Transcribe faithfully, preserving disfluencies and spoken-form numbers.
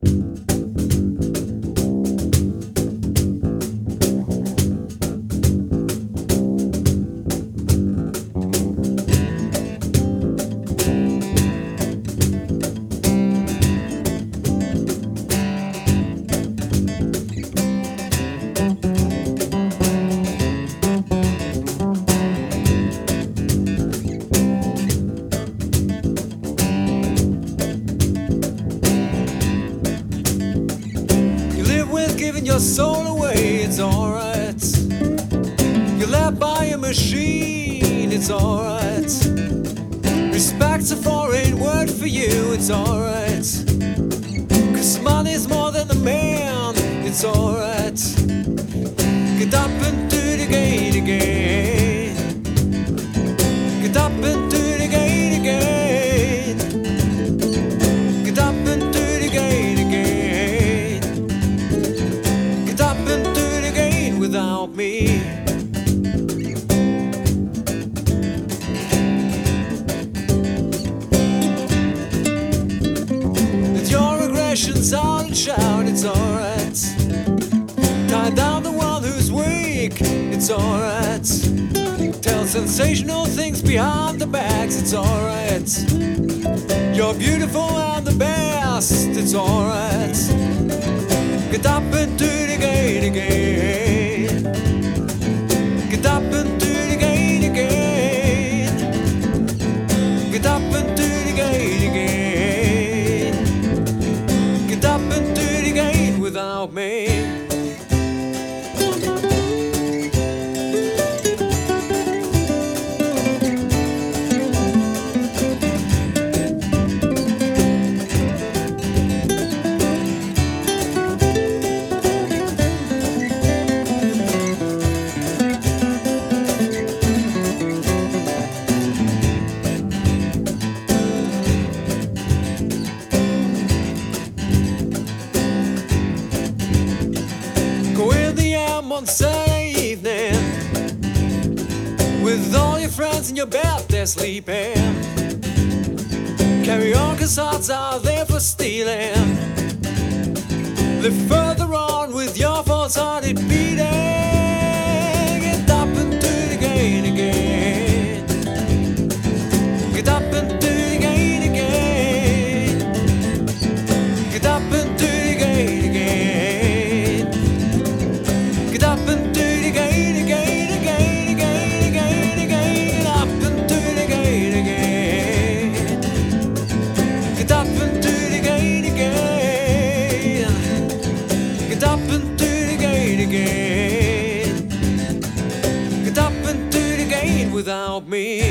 Giving your soul away, it's alright. You're led by a machine, it's alright. Respect's a foreign word for you, it's alright. Cause money's more than a man, it's alright. Get up and do it again, again. Get up and do it again, again. Get up and do it again, again. Without me, let your aggressions out and shout, it's alright. Tie down the one who's weak, it's alright. Tell sensational things behind the backs, it's alright. You're beautiful and the best, it's alright. Get up and do it again, again. Get up and do it again, again. Get up and do it again, again. Get up and do it again without me. On Saturday evening, with all your friends in your bed, they're sleeping. Karaoke's hearts are there for stealing. Live further on with your false-hearted beating. Get up and do it again, again. Get up and do it again, again. Get up and do it again, again. Get up and do it again, again, again, again, again, again. Get up and do it again, again. Get up and do it again, again. Get up and do it again, again. Get up and do it again without me.